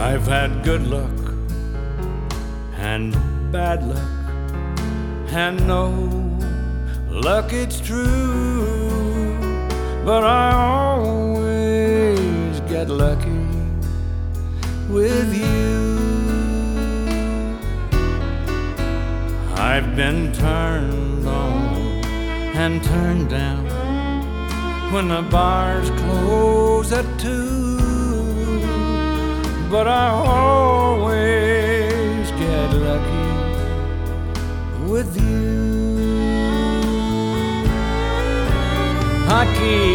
I've had good luck and bad luck, and no luck, it's true, but I always get lucky with you. I've been turned on and turned down when the bars close at 2, but I always get lucky with you. I keep